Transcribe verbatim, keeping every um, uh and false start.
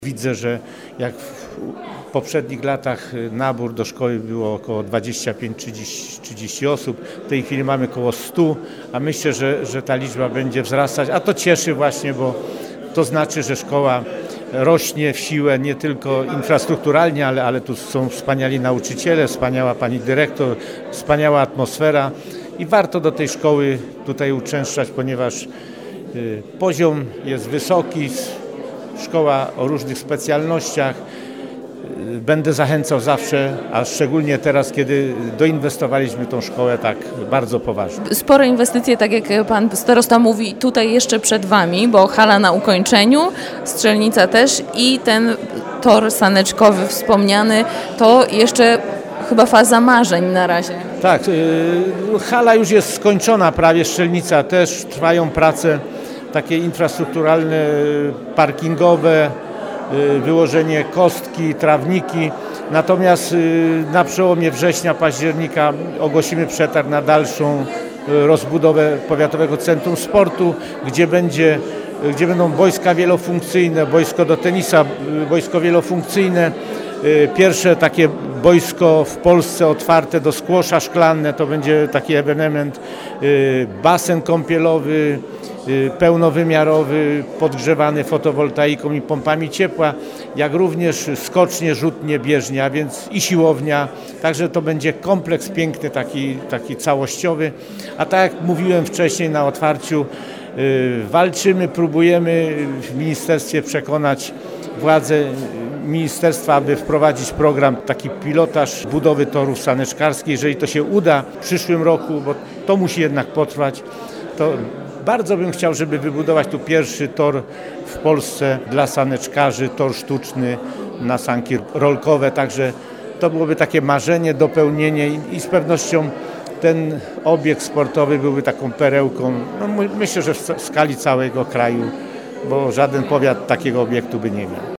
Widzę, że jak w poprzednich latach nabór do szkoły było około dwadzieścia pięć trzydzieści osób, w tej chwili mamy około stu, a myślę, że, że ta liczba będzie wzrastać, a to cieszy właśnie, bo to znaczy, że szkoła rośnie w siłę nie tylko infrastrukturalnie, ale, ale tu są wspaniali nauczyciele, wspaniała pani dyrektor, wspaniała atmosfera i warto do tej szkoły tutaj uczęszczać, ponieważ y, poziom jest wysoki, szkoła o różnych specjalnościach. Będę zachęcał zawsze, a szczególnie teraz, kiedy doinwestowaliśmy tą szkołę tak bardzo poważnie. Spore inwestycje, tak jak pan starosta mówi, tutaj jeszcze przed wami, bo hala na ukończeniu, strzelnica też i ten tor saneczkowy wspomniany, to jeszcze chyba faza marzeń na razie. Tak, yy, hala już jest skończona prawie, strzelnica też, trwają prace takie infrastrukturalne, parkingowe, wyłożenie kostki, trawniki. Natomiast na przełomie września, października ogłosimy przetarg na dalszą rozbudowę Powiatowego Centrum Sportu, gdzie będzie, gdzie będą boiska wielofunkcyjne, boisko do tenisa, boisko wielofunkcyjne. Pierwsze takie boisko w Polsce otwarte do squasha szklanne, to będzie taki ewenement, basen kąpielowy, pełnowymiarowy, podgrzewany fotowoltaiką i pompami ciepła, jak również skocznie, rzutnie, bieżnia, a więc i siłownia. Także to będzie kompleks piękny, taki, taki całościowy. A tak jak mówiłem wcześniej na otwarciu, walczymy, próbujemy w ministerstwie przekonać władze ministerstwa, aby wprowadzić program, taki pilotaż budowy torów saneczkarskich. Jeżeli to się uda w przyszłym roku, bo to musi jednak potrwać, to bardzo bym chciał, żeby wybudować tu pierwszy tor w Polsce dla saneczkarzy, tor sztuczny na sanki rolkowe, także to byłoby takie marzenie, dopełnienie i, i z pewnością ten obiekt sportowy byłby taką perełką, no myślę, że w skali całego kraju, bo żaden powiat takiego obiektu by nie miał.